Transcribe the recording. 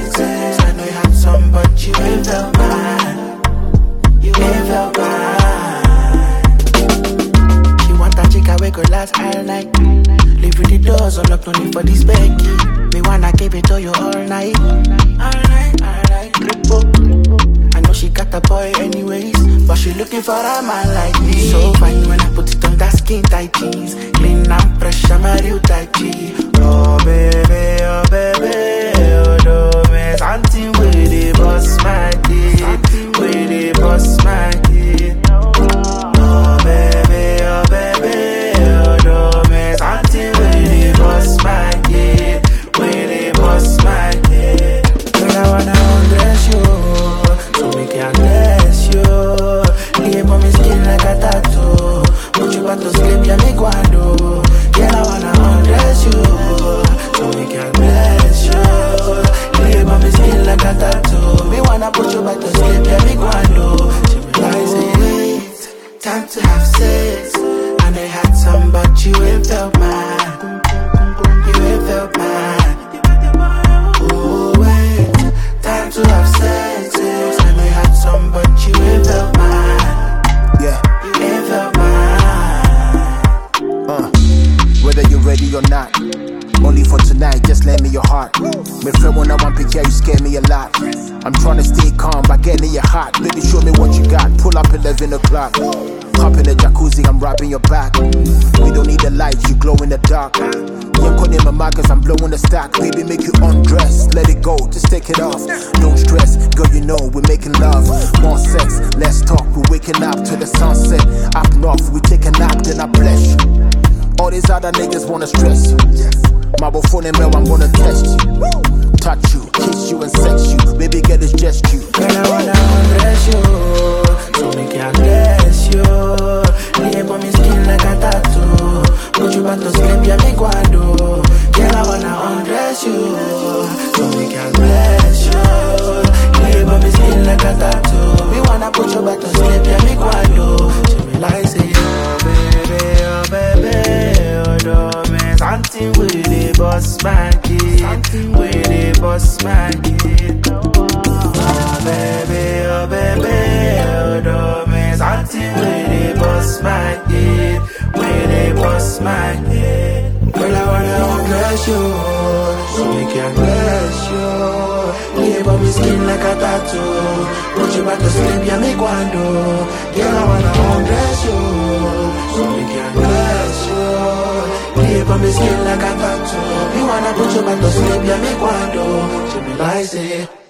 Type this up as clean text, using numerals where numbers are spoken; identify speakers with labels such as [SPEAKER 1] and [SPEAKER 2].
[SPEAKER 1] senses. I know you had some, but you ain't felt mine. You ain't felt mine. She want a chica we could last all night. Leave with the doors unlocked, no need for this Becky. Me wanna keep it to you all night. All night, I know she got a boy anyways, but she looking for a man like me. So fine when I put it on that skin tight jeans. Clean and fresh, I'm a real type G. Oh baby, oh do me something with the boss my kid. With the boss my kid. Oh baby, oh do me something with the boss my kid. With the boss my kid. Girl, I wanna undress you, so we can bless you. Leave on my skin like a tattoo. Put you back to sleep, yeah, me guando. Girl, I wanna undress you, so we can bless you. Leave on my skin like a tattoo. Me wanna put you back to sleep, yeah, me guando. She be like, say, wait, time to have sex. And I had some, but you ain't felt mine. You ain't felt mine. Oh, wait, time to have sex. And I had some, but you ain't felt mine.
[SPEAKER 2] Yeah.
[SPEAKER 1] You ain't felt mine.
[SPEAKER 2] Whether you're ready or not, only for tonight, just lend me your heart. My friend, when I want picture, you scare me a lot. I'm trying to stay calm by getting your heart. Baby, show me what you got. Pull up 11 o'clock. Hop in the jacuzzi, I'm rubbing your back. We don't need the lights, you glow in the dark. You're calling my markers, I'm blowing the stack. Baby, make you undress, let it go, just take it off. Don't stress, girl, you know we're making love. More sex, less talk, we're waking up to the sunset. Up north, we take a nap, then I bless you. All these other niggas wanna stress you. My phone and mail, I'm gonna test you. Touch you, kiss you and sex you. Baby girl, it's just you.
[SPEAKER 1] Girl, I wanna undress you, so me can bless you. Leave on my skin like a tattoo. Put you back to sleep, yeah, me guando. Girl, I wanna undress you, so me can bless you. Leave on my skin like a tattoo. Me wanna put you back to sleep, yeah, me guando. She be like, say, oh do me something with the boss my kid. With the boss my kid. Oh baby, do me something with the boss my kid. With the boss my kid. Girl, I wanna undress you, so we can bless you. Leave on my skin like a tattoo. Put you back to sleep, yeah, me guando. Girl, I wanna undress you, so we can bless you. Leave on my skin like a tattoo. Me wanna put you back to sleep, yeah, me guando. She be like, say